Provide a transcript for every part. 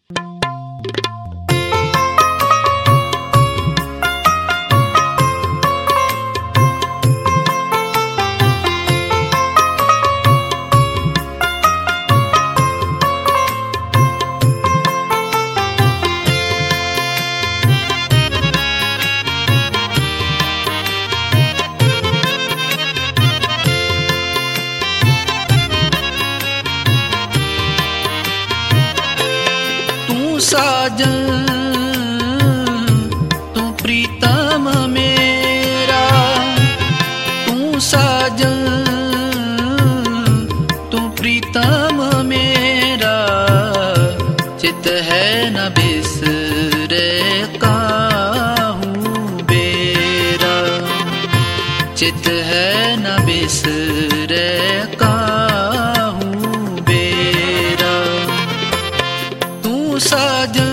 साजन तू प्रीतम मेरा, तू साजन तू प्रीतम मेरा, चित है न बिसरे काहू बेरा, चित है न बिसरे काहू बेरा। तू साजन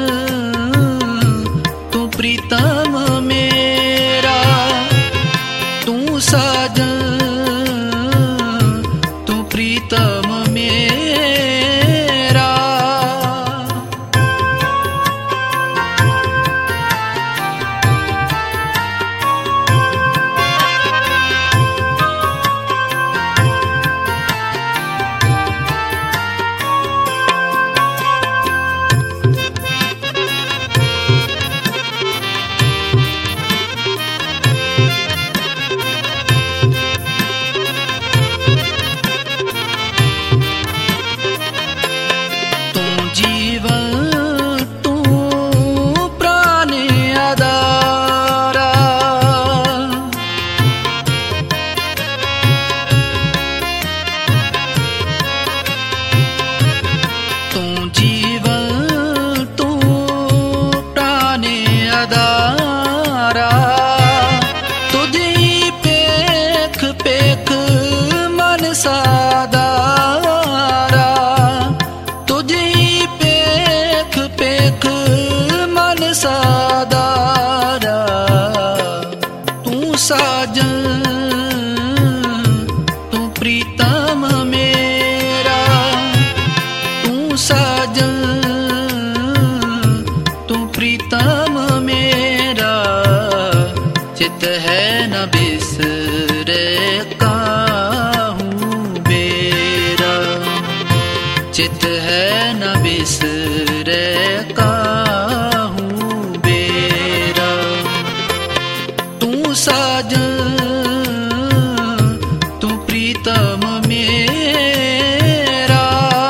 तू प्रीतम मेरा, तू साजन तू प्रीतम मेरा। तुझी पेख पेख मन सादारा, तुझी पेख पेख मन सादारा। तू साजन तू प्रीतम मेरा, तू साजन तू प्रीतम मेरा, चित है न बिसरे काहू बेरा, चित है न बिसरे काहू बेरा। तू साजन तू प्रीतम मेरा।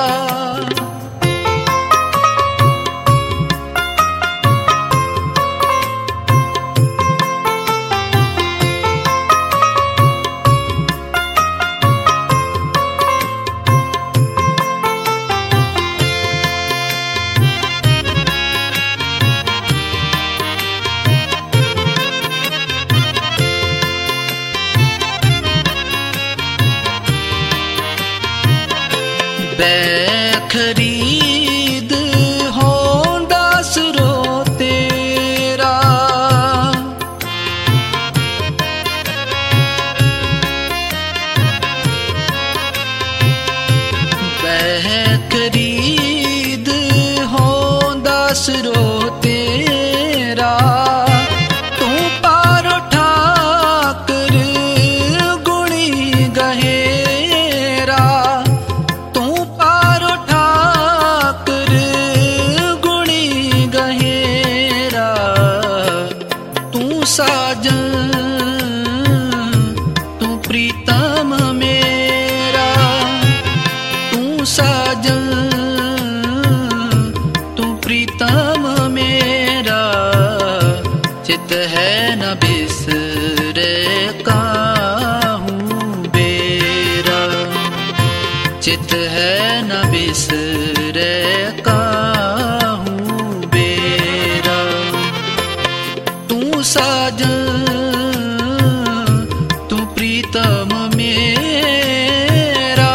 खरीद हो दासरो तेरा, खरीद हो दासरो तेरा। तू पारो ठाकर गुणी गहेरा, तू पारो ठाकर गुणी गहेरा। तू साजन तू प्रीतम मेरा, तू साजन तू प्रीतम मेरा, चित है न बिसरे काहू बेरा, चित है न बिसरे काहू बेरा। तू साजन तू प्रीतम मेरा।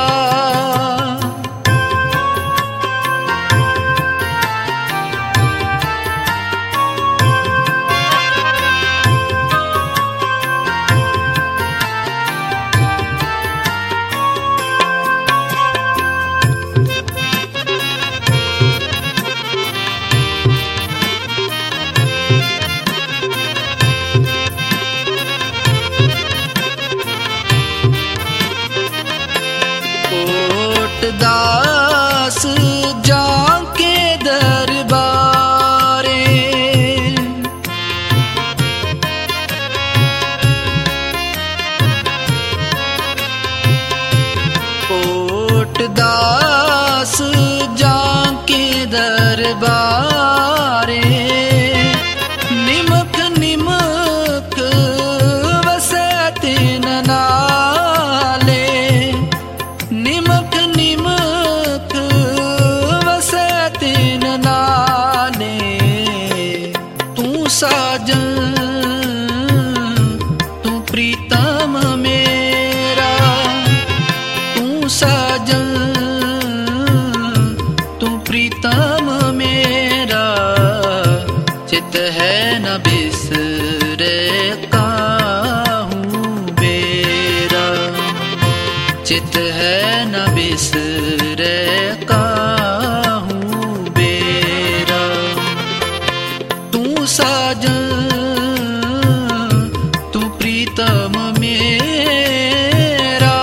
प्रीतम मेरा, चित है न बिसरे काहू बेरा, चित है न बिसरे काहू बेरा। तू साजन तू प्रीतम मेरा।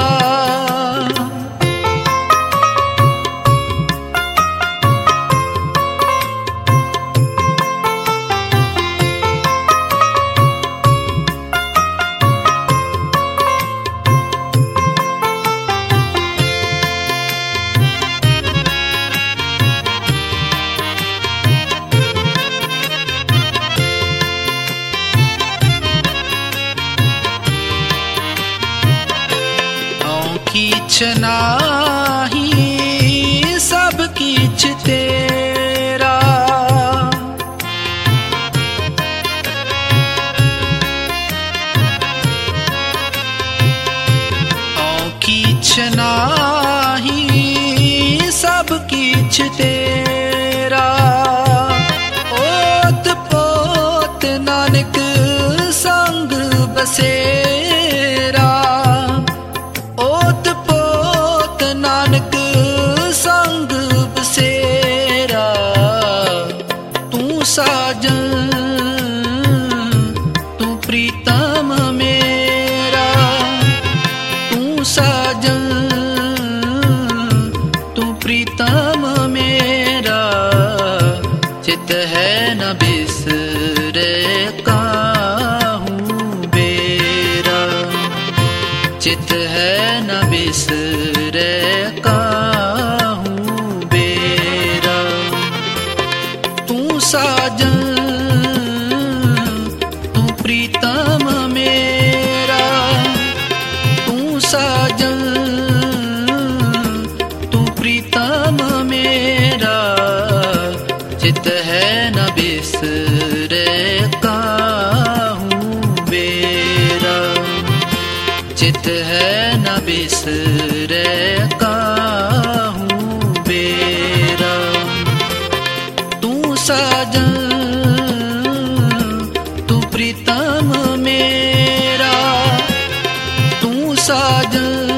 कीछ नाही सब कीछ तेरा, कीछ नाही सब कीछ तेरा। ओत पोत नानक संग बसेरा, ओत पोत नानक संग बसेरा। तू साजन तू प्रीतम मेरा, तू साजन तू प्रीतम मेरा, चित है न बिसरे काहू बेरा, चित है न बिसरे काहू बेरा। तू साजन तू प्रीतम मेरा, तू साजन तू प्रीतम मेरा, चित है न बिसरे काहू बेरा, चित है न बिसरे काहू बेरा। तू साजन तू प्रीतम मेरा, तू साजन